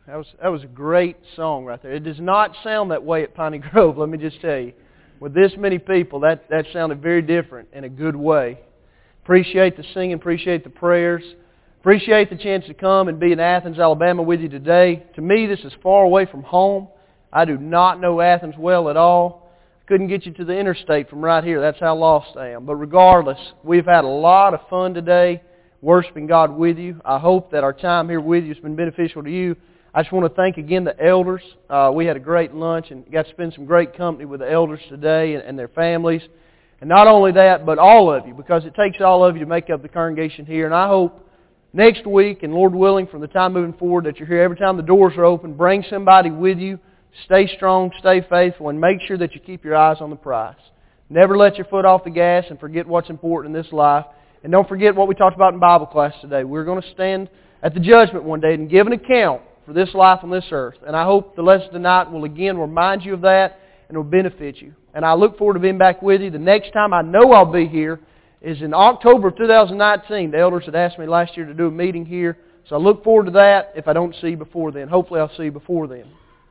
That was a great song right there. It does not sound that way at Piney Grove, let me just tell you. With this many people, that sounded very different in a good way. Appreciate the singing, appreciate the prayers. Appreciate the chance to come and be in Athens, Alabama with you today. To me, this is far away from home. I do not know Athens well at all. Couldn't get you to the interstate from right here. That's how lost I am. But regardless, we've had a lot of fun today worshiping God with you. I hope that our time here with you has been beneficial to you. I just want to thank again the elders. We had a great lunch and got to spend some great company with the elders today and their families. And not only that, but all of you, because it takes all of you to make up the congregation here. And I hope next week, and Lord willing, from the time moving forward, that you're here every time the doors are open. Bring somebody with you. Stay strong, stay faithful, and make sure that you keep your eyes on the prize. Never let your foot off the gas and forget what's important in this life. And don't forget what we talked about in Bible class today. We're going to stand at the judgment one day and give an account for this life on this earth. And I hope the lesson tonight will again remind you of that and will benefit you. And I look forward to being back with you. The next time I know I'll be here is in October of 2019. The elders had asked me last year to do a meeting here. So I look forward to that if I don't see you before then. Hopefully I'll see you before then.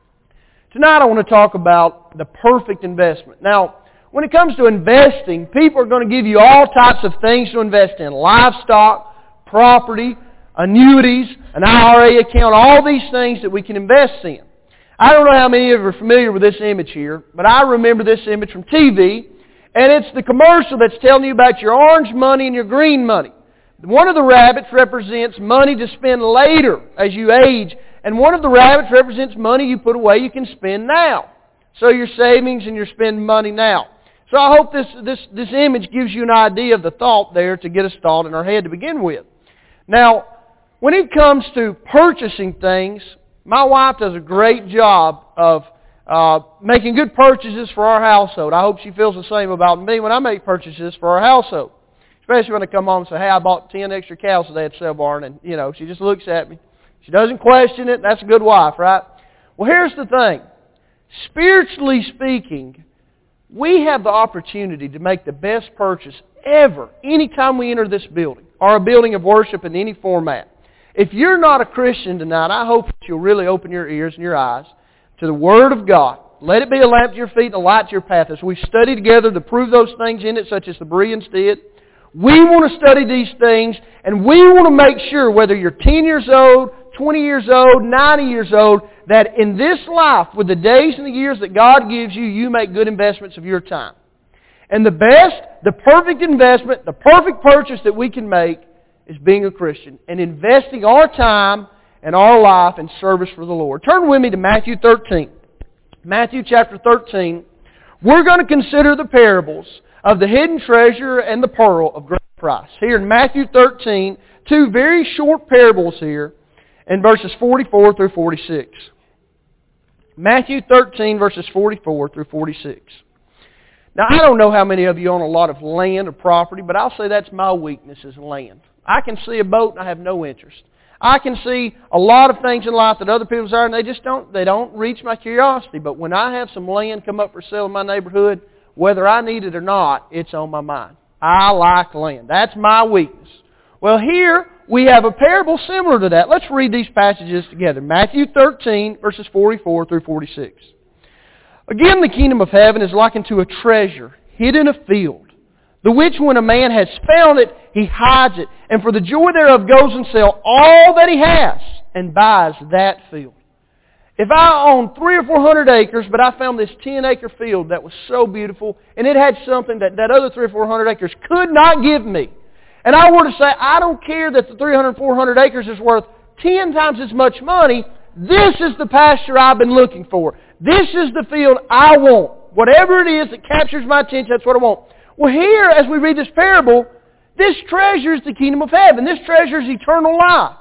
Tonight I want to talk about the perfect investment. Now, when it comes to investing, people are going to give you all types of things to invest in. Livestock, property, annuities, an IRA account, all these things that we can invest in. I don't know how many of you are familiar with this image here, but I remember this image from TV, and it's the commercial that's telling you about your orange money and your green money. One of the rabbits represents money to spend later as you age, and one of the rabbits represents money you put away you can spend now. So your savings and you're spending money now. So I hope this image gives you an idea of the thought there to get us thought in our head to begin with. Now, when it comes to purchasing things, my wife does a great job of making good purchases for our household. I hope she feels the same about me when I make purchases for our household. Especially when I come home and say, hey, I bought 10 extra cows today at Sale Barn, and, she just looks at me. She doesn't question it. That's a good wife, right? Well, here's the thing. Spiritually speaking, we have the opportunity to make the best purchase ever anytime we enter this building, or a building of worship in any format. If you're not a Christian tonight, I hope that you'll really open your ears and your eyes to the Word of God. Let it be a lamp to your feet and a light to your path. As we study together to prove those things in it, such as the Bereans did, we want to study these things, and we want to make sure, whether you're 10 years old, 20 years old, 90 years old, that in this life, with the days and the years that God gives you, you make good investments of your time. And the best, the perfect investment, the perfect purchase that we can make is being a Christian and investing our time and our life in service for the Lord. Turn with me to Matthew 13. Matthew chapter 13. We're going to consider the parables of the hidden treasure and the pearl of great price. Here in Matthew 13, two very short parables here in verses 44 through 46. Matthew 13, verses 44 through 46. Now, I don't know how many of you own a lot of land or property, but I'll say that's my weakness is land. I can see a boat and I have no interest. I can see a lot of things in life that other people's are, and they don't reach my curiosity. But when I have some land come up for sale in my neighborhood, whether I need it or not, it's on my mind. I like land. That's my weakness. Well, here we have a parable similar to that. Let's read these passages together. Matthew 13, verses 44 through 46. Again, the kingdom of heaven is likened to a treasure hid in a field, the which when a man has found it, he hides it, and for the joy thereof goes and sells all that he has, and buys that field. If I own 300 or 400 acres, but I found this 10-acre field that was so beautiful, and it had something that other 300 or 400 acres could not give me, and I were to say, I don't care that the 300, 400 acres is worth 10 times as much money, this is the pasture I've been looking for. This is the field I want. Whatever it is that captures my attention, that's what I want. Well, here, as we read this parable, this treasure is the kingdom of heaven. This treasure is eternal life.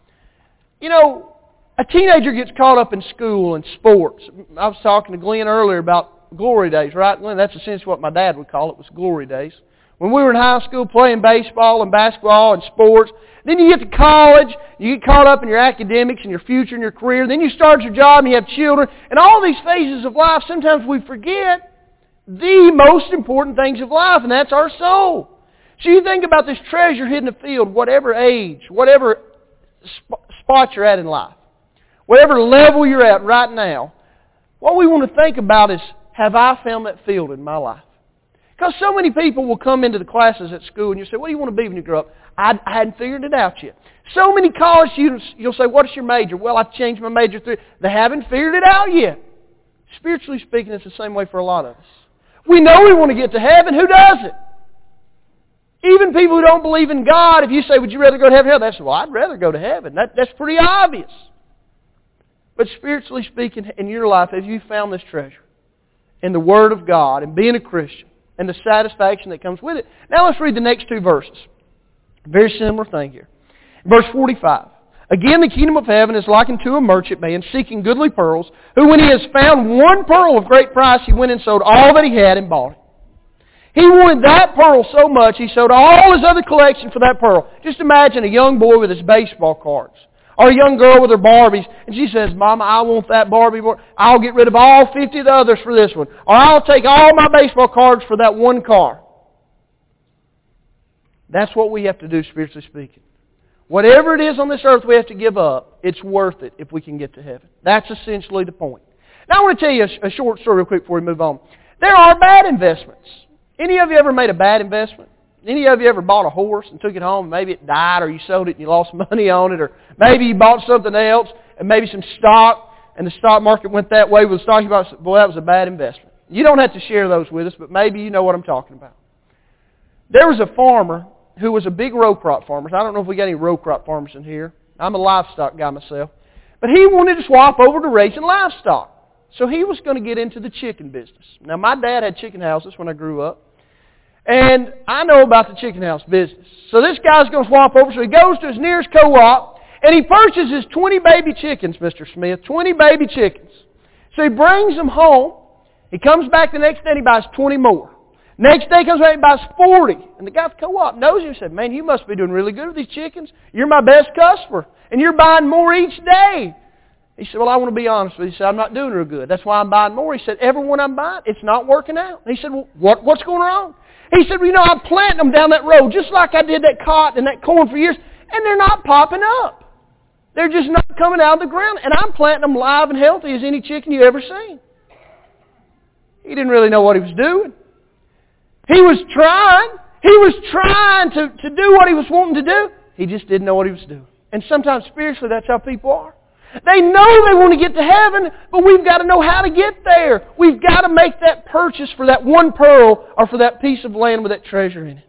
A teenager gets caught up in school and sports. I was talking to Glenn earlier about glory days, right? Glenn, that's essentially what my dad would call it, was glory days. When we were in high school playing baseball and basketball and sports, then you get to college, you get caught up in your academics and your future and your career, then you start your job and you have children, and all these phases of life, sometimes we forget the most important things of life, and that's our soul. So you think about this treasure hidden in the field, whatever age, whatever spot you're at in life. whatever level you're at right now, what we want to think about is, have I found that field in my life? Because so many people will come into the classes at school and you say, what do you want to be when you grow up? I hadn't figured it out yet. So many college students, you'll say, what is your major? Well, I've changed my major through. They haven't figured it out yet. Spiritually speaking, it's the same way for a lot of us. We know we want to get to heaven. Who doesn't? Even people who don't believe in God, if you say, would you rather go to heaven or hell? They say, well, I'd rather go to heaven. That's pretty obvious. But spiritually speaking, in your life, have you found this treasure in the Word of God and being a Christian and the satisfaction that comes with it? Now let's read the next two verses. Very similar thing here. Verse 45. Again, the kingdom of heaven is likened to a merchant man seeking goodly pearls, who when he has found one pearl of great price, he went and sold all that he had and bought it. He wanted that pearl so much, he sold all his other collection for that pearl. Just imagine a young boy with his baseball cards, or a young girl with her Barbies, and she says, Mama, I want that Barbie. I'll get rid of all 50 of the others for this one. Or I'll take all my baseball cards for that one car. That's what we have to do, spiritually speaking. Whatever it is on this earth we have to give up, it's worth it if we can get to heaven. That's essentially the point. Now I want to tell you a short story real quick before we move on. There are bad investments. Any of you ever made a bad investment? Any of you ever bought a horse and took it home and maybe it died, or you sold it and you lost money on it, or maybe you bought something else and maybe some stock and the stock market went that way with the stock you bought? Boy, that was a bad investment. You don't have to share those with us, but maybe you know what I'm talking about. There was a farmer who was a big row crop farmer. I don't know if we got any row crop farmers in here. I'm a livestock guy myself. But he wanted to swap over to raising livestock. So he was going to get into the chicken business. Now, my dad had chicken houses when I grew up. And I know about the chicken house business. So this guy's going to swap over. So he goes to his nearest co-op and he purchases 20 baby chickens, Mr. Smith. 20 baby chickens. So he brings them home. He comes back the next day and he buys 20 more. Next day he comes back and buys 40. And the guy at the co-op knows him and said, man, you must be doing really good with these chickens. You're my best customer. And you're buying more each day. He said, well, I want to be honest with you. He said, I'm not doing real good. That's why I'm buying more. He said, every one I'm buying, it's not working out. And he said, well, what's going on? He said, well, you know, I'm planting them down that road just like I did that cotton and that corn for years, and they're not popping up. They're just not coming out of the ground. And I'm planting them live and healthy as any chicken you ever seen. He didn't really know what he was doing. He was trying. He was trying to do what he was wanting to do. He just didn't know what he was doing. And sometimes spiritually, that's how people are. They know they want to get to heaven, but we've got to know how to get there. We've got to make that purchase for that one pearl or for that piece of land with that treasure in it.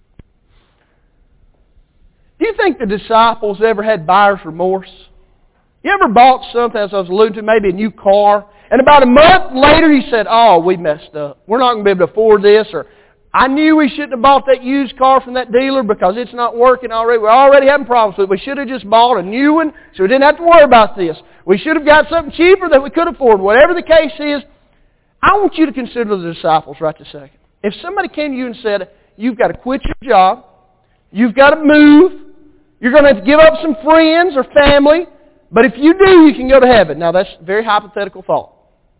Do you think the disciples ever had buyer's remorse? You ever bought something, as I was alluding to, maybe a new car, and about a month later you said, oh, we messed up. We're not going to be able to afford this, or I knew we shouldn't have bought that used car from that dealer because it's not working already. We're already having problems with it. We should have just bought a new one so we didn't have to worry about this. We should have got something cheaper that we could afford. Whatever the case is, I want you to consider the disciples right this second. If somebody came to you and said, you've got to quit your job, you've got to move, you're going to have to give up some friends or family, but if you do, you can go to heaven. Now that's a very hypothetical thought.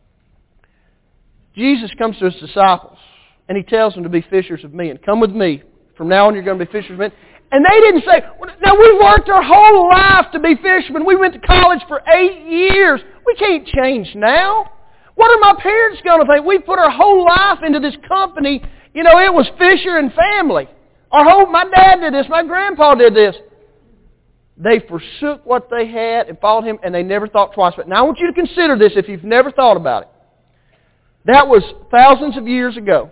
Jesus comes to his disciples. And he tells them to be fishers of men. Come with me. From now on, you're going to be fishers of men. And they didn't say, now we've worked our whole life to be fishermen. We went to college for 8 years. We can't change now. What are my parents going to think? We put our whole life into this company. You know, it was fisher and family. My dad did this. My grandpa did this. They forsook what they had and followed him, and they never thought twice about it. Now I want you to consider this if you've never thought about it. That was thousands of years ago.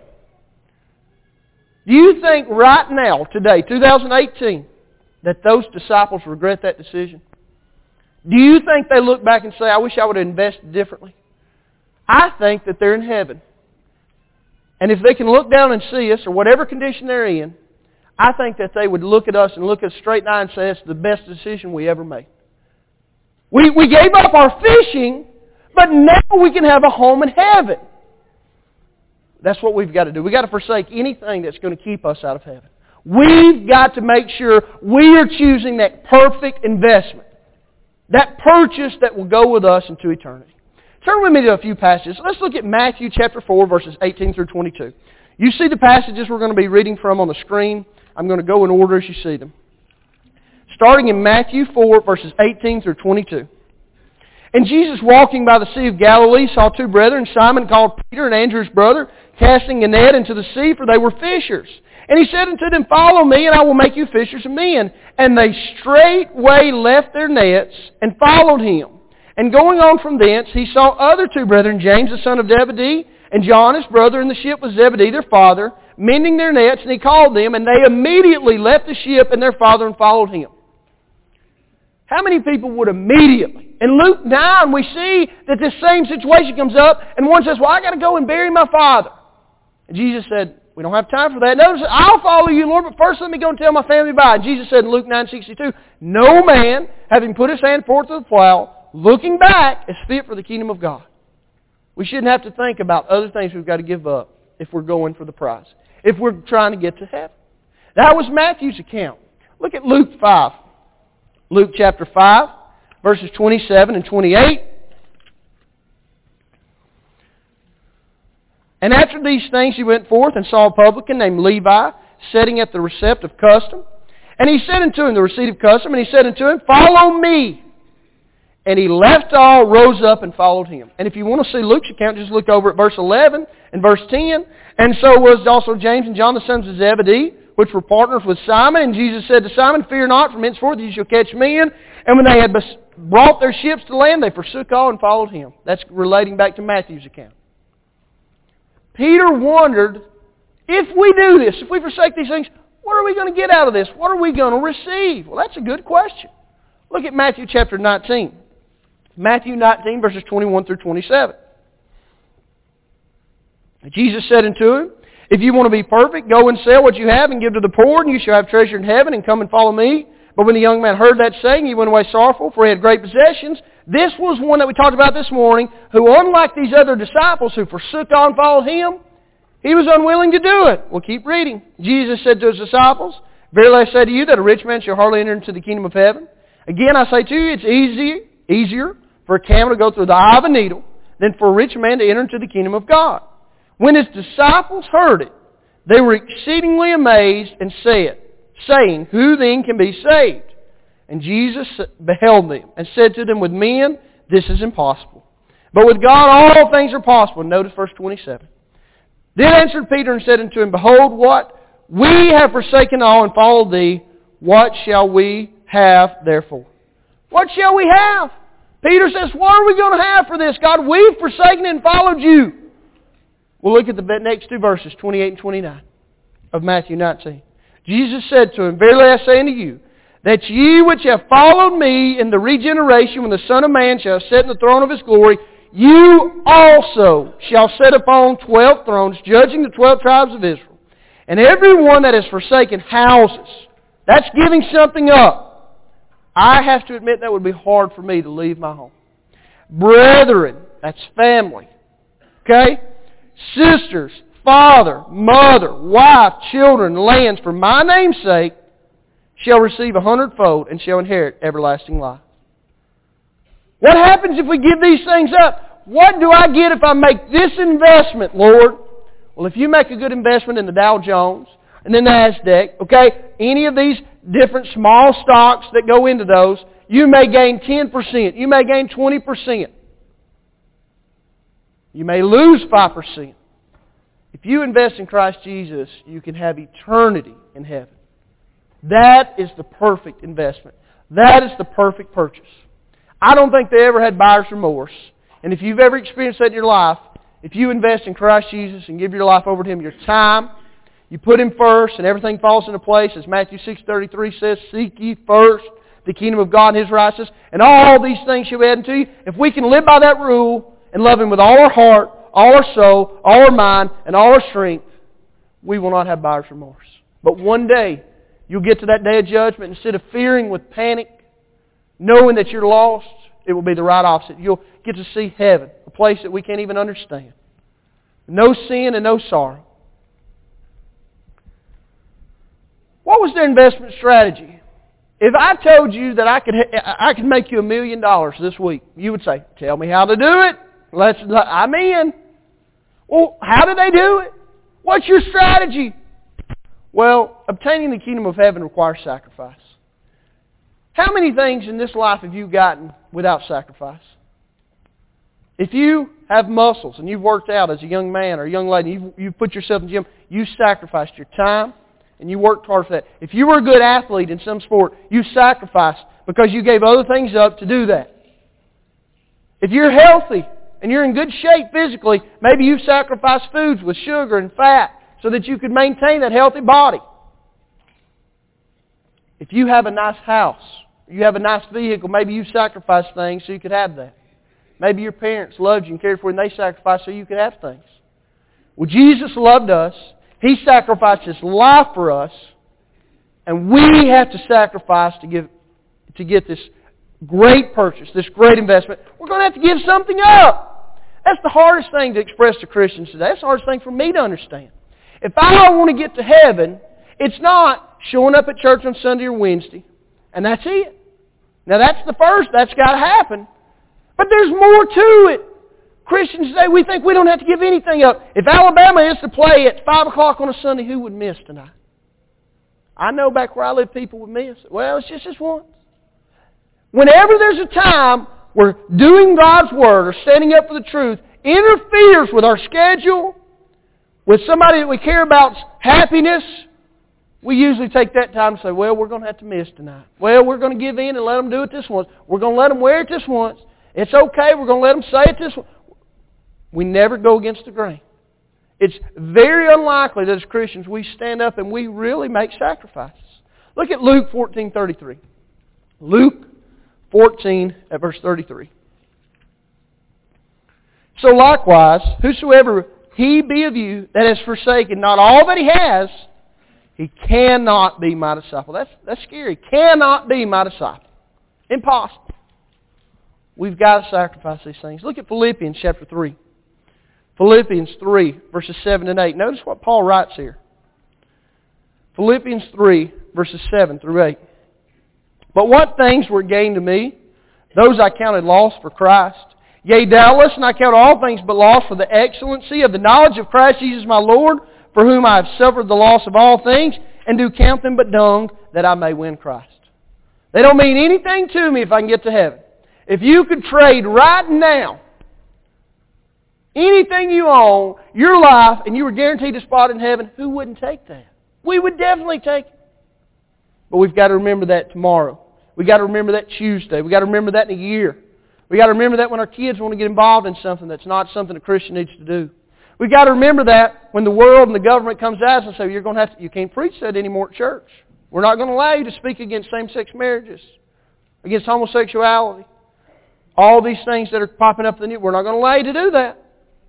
Do you think right now, today, 2018, that those disciples regret that decision? Do you think they look back and say, I wish I would have invested differently? I think that they're in heaven. And if they can look down and see us, or whatever condition they're in, I think that they would look at us and look us straight in the eye and say, it's the best decision we ever made. We gave up our fishing, but now we can have a home in heaven. That's what we've got to do. We've got to forsake anything that's going to keep us out of heaven. We've got to make sure we are choosing that perfect investment. That purchase that will go with us into eternity. Turn with me to a few passages. Let's look at Matthew chapter 4, verses 18 through 22. You see the passages we're going to be reading from on the screen. I'm going to go in order as you see them. Starting in Matthew 4, verses 18 through 22. And Jesus, walking by the Sea of Galilee, saw two brethren, Simon called Peter and Andrew his brother, casting a net into the sea, for they were fishers. And he said unto them, Follow me, and I will make you fishers of men. And they straightway left their nets and followed him. And going on from thence, he saw other two brethren, James the son of Zebedee, and John his brother, in the ship with Zebedee their father, mending their nets, and he called them, and they immediately left the ship and their father and followed him. How many people would immediately? In Luke 9, we see that this same situation comes up, and one says, Well, I got to go and bury my father. And Jesus said, We don't have time for that. Notice, I'll follow you, Lord, but first let me go and tell my family bye. And Jesus said in Luke 9:62, No man, having put his hand forth to the plow, looking back, is fit for the kingdom of God. We shouldn't have to think about other things we've got to give up if we're going for the prize, if we're trying to get to heaven. That was Matthew's account. Look at Luke 5. Luke chapter 5, verses 27 and 28. And after these things he went forth and saw a publican named Levi sitting at the receipt of custom. And he said unto him, the receipt of custom, and he said unto him, Follow me. And he left all, rose up, and followed him. And if you want to see Luke's account, just look over at verse 11 and verse 10. And so was also James and John, the sons of Zebedee, which were partners with Simon. And Jesus said to Simon, Fear not, from henceforth you shall catch men. And when they had brought their ships to land, they forsook all and followed him. That's relating back to Matthew's account. Peter wondered, if we do this, if we forsake these things, what are we going to get out of this? What are we going to receive? Well, that's a good question. Look at Matthew chapter 19. Matthew 19, verses 21 through 27. Jesus said unto him, If you want to be perfect, go and sell what you have and give to the poor, and you shall have treasure in heaven, and come and follow me. But when the young man heard that saying, he went away sorrowful, for he had great possessions. This was one that we talked about this morning, who unlike these other disciples who forsook all and followed him, he was unwilling to do it. We'll keep reading. Jesus said to his disciples, Verily I say to you that a rich man shall hardly enter into the kingdom of heaven. Again I say to you, it's easier for a camel to go through the eye of a needle than for a rich man to enter into the kingdom of God. When his disciples heard it, they were exceedingly amazed and said, saying, Who then can be saved? And Jesus beheld them and said to them, With men this is impossible, but with God all things are possible. Notice verse 27. Then answered Peter and said unto him, Behold, what? We have forsaken all and followed thee. What shall we have therefore? What shall we have? Peter says, What are we going to have for this, God? We've forsaken and followed you. We'll look at the next two verses, 28 and 29 of Matthew 19. Jesus said to him, Verily I say unto you, that ye which have followed me in the regeneration, when the Son of Man shall sit in the throne of His glory, you also shall sit upon 12 thrones, judging the 12 tribes of Israel. And every one that has forsaken houses, that's giving something up. I have to admit that would be hard for me to leave my home. Brethren, that's family. Okay? Sisters, father, mother, wife, children, lands, for my name's sake, shall receive 100-fold and shall inherit everlasting life. What happens if we give these things up? What do I get if I make this investment, Lord? Well, if you make a good investment in the Dow Jones and then the NASDAQ, okay, any of these different small stocks that go into those, you may gain 10%. You may gain 20%. You may lose 5%. If you invest in Christ Jesus, you can have eternity in heaven. That is the perfect investment. That is the perfect purchase. I don't think they ever had buyer's remorse. And if you've ever experienced that in your life, if you invest in Christ Jesus and give your life over to Him, your time, you put Him first and everything falls into place, as Matthew 6:33 says, Seek ye first the kingdom of God and His righteousness, and all these things shall be added to you. If we can live by that rule and love Him with all our heart, all our soul, all our mind, and all our strength, we will not have buyer's remorse. But one day, you'll get to that day of judgment, instead of fearing with panic, knowing that you're lost, it will be the right opposite. You'll get to see heaven, a place that we can't even understand. No sin and no sorrow. What was their investment strategy? If I told you that I could make you $1 million this week, you would say, Tell me how to do it. I'm in. Well, how do they do it? What's your strategy? Well, obtaining the kingdom of heaven requires sacrifice. How many things in this life have you gotten without sacrifice? If you have muscles and you've worked out as a young man or a young lady, you've put yourself in the gym, you sacrificed your time and you worked hard for that. If you were a good athlete in some sport, you sacrificed because you gave other things up to do that. If you're healthy and you're in good shape physically, maybe you sacrificed foods with sugar and fat so that you could maintain that healthy body. If you have a nice house, you have a nice vehicle, maybe you sacrificed things so you could have that. Maybe your parents loved you and cared for you and they sacrificed so you could have things. Well, Jesus loved us. He sacrificed His life for us. And we have to sacrifice to get this great purchase, this great investment. We're going to have to give something up. That's the hardest thing to express to Christians today. That's the hardest thing for me to understand. If I want to get to heaven, it's not showing up at church on Sunday or Wednesday, and that's it. Now that's the first. That's got to happen. But there's more to it. Christians today, we think we don't have to give anything up. If Alabama is to play at 5 o'clock on a Sunday, who would miss tonight? I know back where I live, people would miss. Well, it's just this once. Whenever there's a time where doing God's Word or standing up for the truth interferes with our schedule, with somebody that we care about's happiness, we usually take that time and say, well, we're going to have to miss tonight. Well, we're going to give in and let them do it this once. We're going to let them wear it this once. It's okay. We're going to let them say it this once. We never go against the grain. It's very unlikely that as Christians we stand up and we really make sacrifices. Look at Luke 14:33. Luke 14 at verse 33. So likewise, whosoever he be of you that has forsaken not all that he has, he cannot be my disciple. That's scary. Cannot be my disciple. Impossible. We've got to sacrifice these things. Look at Philippians chapter 3. Philippians 3, verses 7 and 8. Notice what Paul writes here. Philippians 3, verses 7 through 8. But what things were gained to me, those I counted loss for Christ. Yea, doubtless, and I count all things but loss for the excellency of the knowledge of Christ Jesus my Lord, for whom I have suffered the loss of all things, and do count them but dung, that I may win Christ. They don't mean anything to me if I can get to heaven. If you could trade right now anything you own, your life, and you were guaranteed a spot in heaven, who wouldn't take that? We would definitely take it. But we've got to remember that tomorrow. We've got to remember that Tuesday. We've got to remember that in a year. We've got to remember that when our kids want to get involved in something that's not something a Christian needs to do. We've got to remember that when the world and the government comes at us and say, you can't preach that anymore at church. We're not going to allow you to speak against same-sex marriages, against homosexuality. All these things that are popping up in the news, we're not going to allow you to do that.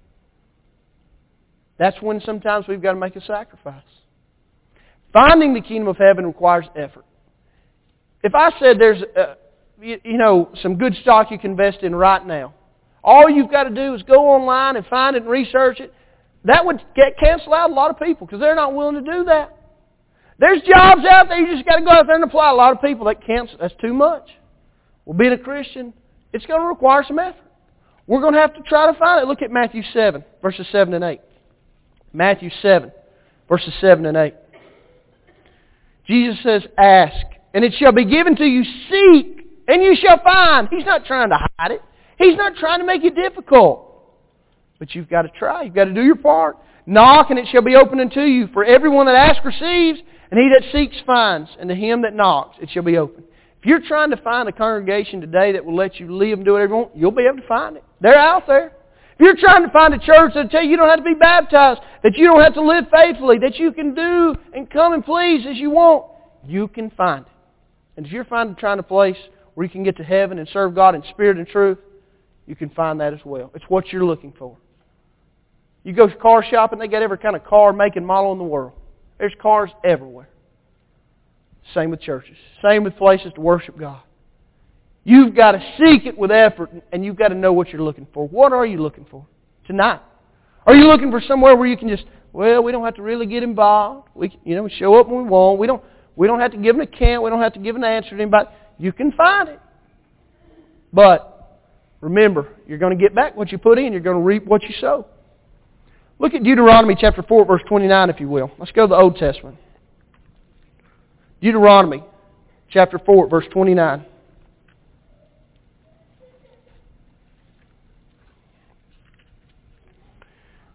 That's when sometimes we've got to make a sacrifice. Finding the kingdom of heaven requires effort. If I said there's some good stock you can invest in right now, all you've got to do is go online and find it and research it, that would cancel out a lot of people because they're not willing to do that. There's jobs out there, you just got to go out there and apply. A lot of people, that's too much. Well, being a Christian, it's going to require some effort. We're going to have to try to find it. Look at Matthew 7, verses 7 and 8. Matthew 7, verses 7 and 8. Jesus says, ask, and it shall be given to you. Seek, and you shall find. He's not trying to hide it. He's not trying to make it difficult. But you've got to try. You've got to do your part. Knock, and it shall be opened unto you. For everyone that asks receives, and he that seeks finds, and to him that knocks it shall be opened. If you're trying to find a congregation today that will let you live and do whatever you want, you'll be able to find it. They're out there. If you're trying to find a church that will tell you you don't have to be baptized, that you don't have to live faithfully, that you can do and come and please as you want, you can find it. And if you're trying to a place where you can get to heaven and serve God in spirit and truth, you can find that as well. It's what you're looking for. You go car shopping, they got every kind of car, make, and model in the world. There's cars everywhere. Same with churches. Same with places to worship God. You've got to seek it with effort, and you've got to know what you're looking for. What are you looking for tonight? Are you looking for somewhere where you can just, we don't have to really get involved. We show up when we want. We don't have to give an account. We don't have to give an answer to anybody. You can find it. But remember, you're going to get back what you put in. You're going to reap what you sow. Look at Deuteronomy chapter 4, verse 29, if you will. Let's go to the Old Testament. Deuteronomy chapter 4, verse 29.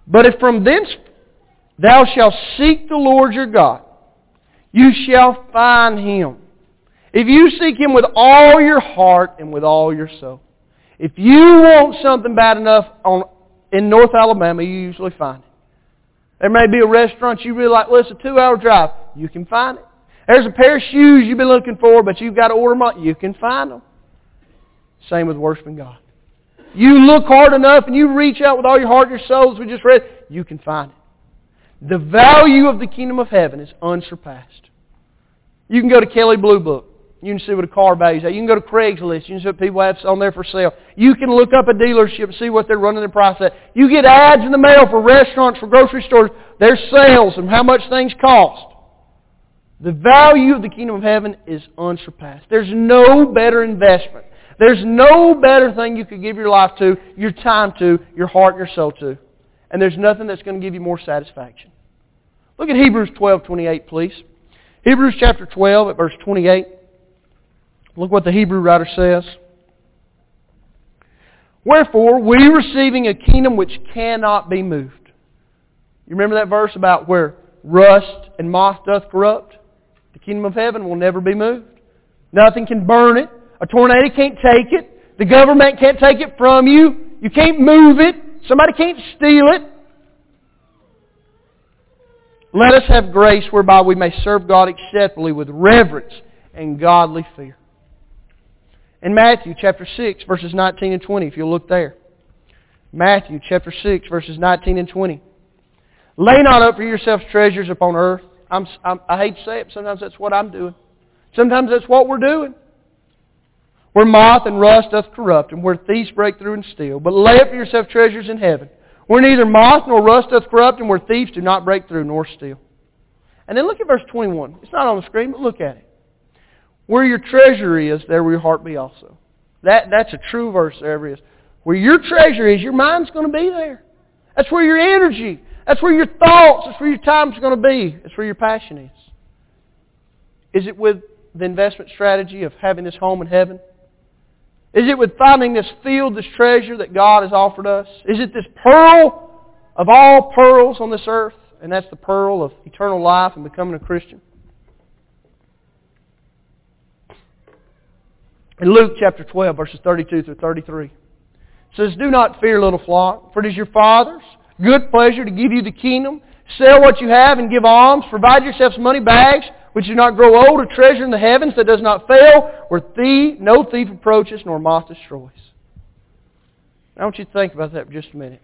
But if from thence thou shalt seek the Lord your God, you shall find Him. If you seek Him with all your heart and with all your soul. If you want something bad enough in North Alabama, you usually find it. There may be a restaurant you really like. Well, it's a 2-hour drive. You can find it. There's a pair of shoes you've been looking for, but you've got to order them. You can find them. Same with worshiping God. You look hard enough and you reach out with all your heart and your soul, as we just read, you can find it. The value of the kingdom of heaven is unsurpassed. You can go to Kelley Blue Book. You can see what a car values at. You can go to Craigslist. You can see what people have on there for sale. You can look up a dealership and see what they're running their price at. You get ads in the mail for restaurants, for grocery stores, their sales and how much things cost. The value of the kingdom of heaven is unsurpassed. There's no better investment. There's no better thing you could give your life to, your time to, your heart and your soul to. And there's nothing that's going to give you more satisfaction. Look at Hebrews 12:28, please. Hebrews chapter 12 at verse 28. Look what the Hebrew writer says. Wherefore, we receiving a kingdom which cannot be moved. You remember that verse about where rust and moth doth corrupt? The kingdom of heaven will never be moved. Nothing can burn it. A tornado can't take it. The government can't take it from you. You can't move it. Somebody can't steal it. Let us have grace whereby we may serve God acceptably with reverence and godly fear. In Matthew chapter 6, verses 19 and 20, if you'll look there. Matthew chapter 6, verses 19 and 20. Lay not up for yourselves treasures upon earth. I hate to say it, but sometimes that's what I'm doing. Sometimes that's what we're doing. Where moth and rust doth corrupt, and where thieves break through and steal. But lay up for yourself treasures in heaven, where neither moth nor rust doth corrupt, and where thieves do not break through nor steal. And then look at verse 21. It's not on the screen, but look at it. Where your treasure is, there will your heart be also. That's a true verse there is. Where your treasure is, your mind's going to be there. That's where your energy, that's where your thoughts, that's where your time's going to be. That's where your passion is. Is it with the investment strategy of having this home in heaven? Is it with finding this field, this treasure that God has offered us? Is it this pearl of all pearls on this earth? And that's the pearl of eternal life and becoming a Christian. In Luke chapter 12, verses 32 through 33, it says, Do not fear, little flock, for it is your Father's good pleasure to give you the kingdom. Sell what you have and give alms. Provide yourselves money bags, which do not grow old, a treasure in the heavens that does not fail, where no thief approaches, nor moth destroys. I want you to think about that for just a minute.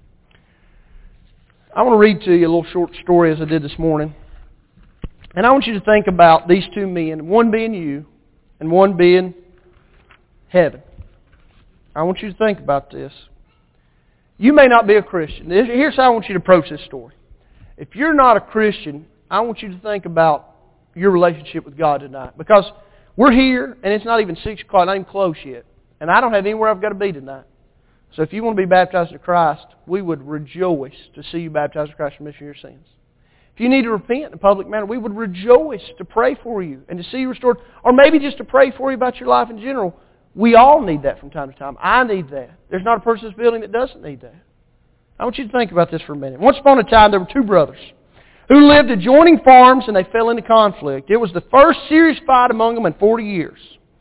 I want to read to you a little short story as I did this morning. And I want you to think about these two men, one being you and one being heaven. I want you to think about this. You may not be a Christian. Here's how I want you to approach this story. If you're not a Christian, I want you to think about your relationship with God tonight. Because we're here, and it's not even 6 o'clock, not even close yet. And I don't have anywhere I've got to be tonight. So if you want to be baptized into Christ, we would rejoice to see you baptized in Christ for remission of your sins. If you need to repent in a public manner, we would rejoice to pray for you and to see you restored. Or maybe just to pray for you about your life in general. We all need that from time to time. I need that. There's not a person in this building that doesn't need that. I want you to think about this for a minute. Once upon a time, there were two brothers who lived adjoining farms, and they fell into conflict. It was the first serious fight among them in 40 years.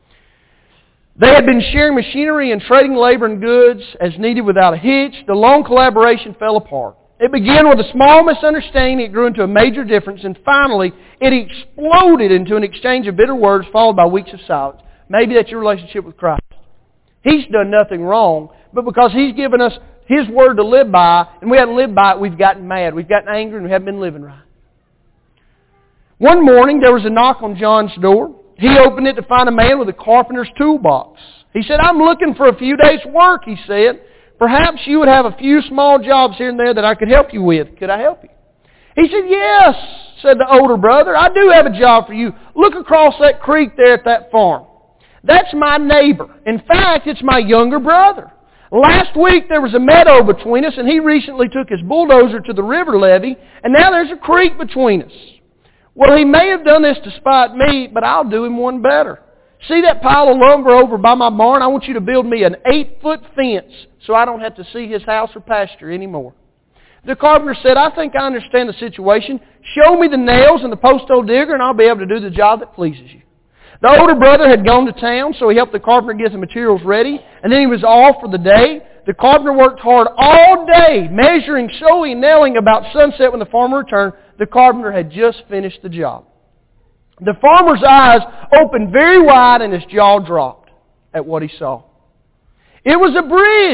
They had been sharing machinery and trading labor and goods as needed without a hitch. The long collaboration fell apart. It began with a small misunderstanding. It grew into a major difference. And finally, it exploded into an exchange of bitter words followed by weeks of silence. Maybe that's your relationship with Christ. He's done nothing wrong, but because He's given us His Word to live by, and we haven't lived by it, we've gotten mad. We've gotten angry, and we haven't been living right. One morning, there was a knock on John's door. He opened it to find a man with a carpenter's toolbox. He said, I'm looking for a few days' work, he said. Perhaps you would have a few small jobs here and there that I could help you with. Could I help you? He said, yes, said the older brother. I do have a job for you. Look across that creek there at that farm. That's my neighbor. In fact, it's my younger brother. Last week there was a meadow between us, and he recently took his bulldozer to the river levee, and now there's a creek between us. Well, he may have done this to spite me, but I'll do him one better. See that pile of lumber over by my barn? I want you to build me an 8-foot fence so I don't have to see his house or pasture anymore. The carpenter said, I think I understand the situation. Show me the nails and the post hole digger and I'll be able to do the job that pleases you. The older brother had gone to town, so he helped the carpenter get the materials ready, and then he was off for the day. The carpenter worked hard all day, measuring, sewing, nailing. About sunset when the farmer returned, the carpenter had just finished the job. The farmer's eyes opened very wide and his jaw dropped at what he saw. It was a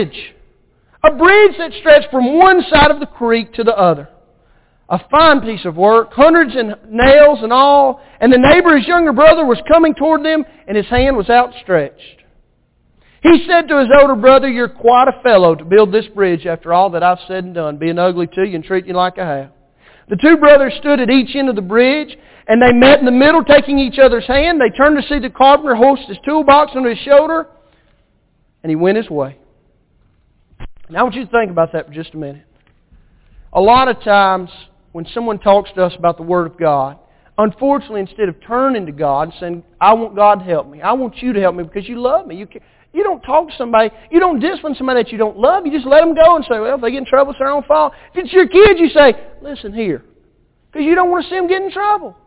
bridge that stretched from one side of the creek to the other. A fine piece of work, hundreds of nails and all, and the neighbor, his younger brother, was coming toward them, and his hand was outstretched. He said to his older brother, you're quite a fellow to build this bridge after all that I've said and done, being ugly to you and treating you like I have. The two brothers stood at each end of the bridge, and they met in the middle, taking each other's hand. They turned to see the carpenter hoist his toolbox on his shoulder, and he went his way. Now I want you to think about that for just a minute. A lot of times, when someone talks to us about the Word of God, unfortunately, instead of turning to God and saying, I want God to help me, I want you to help me because you love me. You don't talk to somebody, you don't discipline somebody that you don't love. You just let them go and say, well, if they get in trouble, it's their own fault. If it's your kids, you say, listen here, because you don't want to see them get in trouble.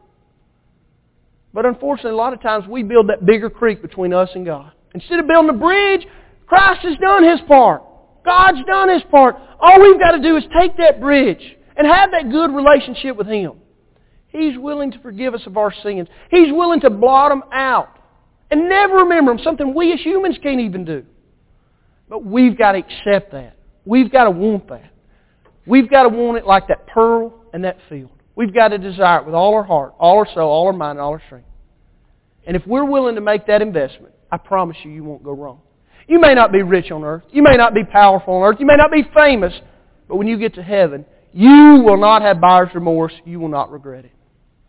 But unfortunately, a lot of times we build that bigger creek between us and God. Instead of building a bridge, Christ has done His part. God's done His part. All we've got to do is take that bridge and have that good relationship with Him. He's willing to forgive us of our sins. He's willing to blot them out and never remember them, something we as humans can't even do. But we've got to accept that. We've got to want that. We've got to want it like that pearl and that field. We've got to desire it with all our heart, all our soul, all our mind, and all our strength. And if we're willing to make that investment, I promise you, you won't go wrong. You may not be rich on earth. You may not be powerful on earth. You may not be famous. But when you get to heaven, you will not have buyer's remorse. You will not regret it.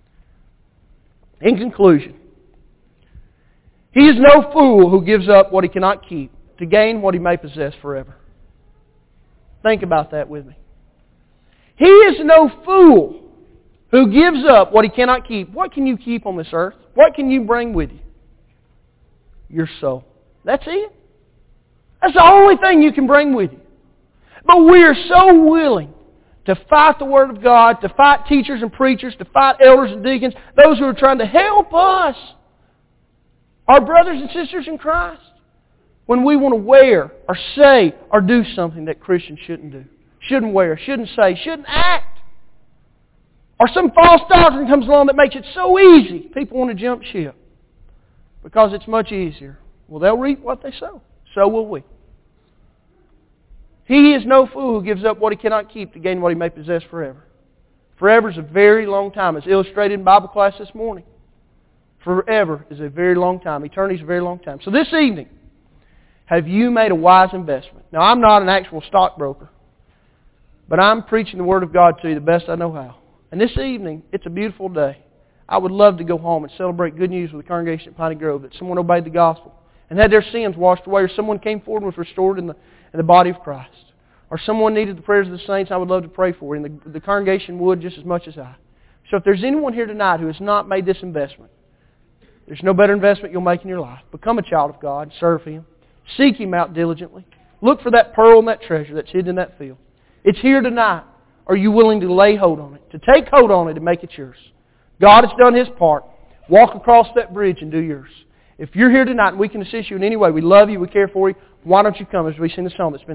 In conclusion, he is no fool who gives up what he cannot keep to gain what he may possess forever. Think about that with me. He is no fool who gives up what he cannot keep. What can you keep on this earth? What can you bring with you? Your soul. That's it. That's the only thing you can bring with you. But we are so willing to fight the Word of God, to fight teachers and preachers, to fight elders and deacons, those who are trying to help us, our brothers and sisters in Christ, when we want to wear or say or do something that Christians shouldn't do, shouldn't wear, shouldn't say, shouldn't act. Or some false doctrine comes along that makes it so easy, people want to jump ship because it's much easier. Well, they'll reap what they sow. So will we. He is no fool who gives up what he cannot keep to gain what he may possess forever. Forever is a very long time. As illustrated in Bible class this morning. Forever is a very long time. Eternity is a very long time. So this evening, have you made a wise investment? Now, I'm not an actual stockbroker, but I'm preaching the Word of God to you the best I know how. And this evening, it's a beautiful day. I would love to go home and celebrate good news with the congregation at Piney Grove, that someone obeyed the gospel and had their sins washed away, or someone came forward and was restored in the body of Christ. Or someone needed the prayers of the saints, I would love to pray for you. And the congregation would just as much as I. So if there's anyone here tonight who has not made this investment, there's no better investment you'll make in your life. Become a child of God. Serve Him. Seek Him out diligently. Look for that pearl and that treasure that's hidden in that field. It's here tonight. Are you willing to lay hold on it? To take hold on it and make it yours? God has done His part. Walk across that bridge and do yours. If you're here tonight and we can assist you in any way, we love you, we care for you, why don't you come as we sing the song that's been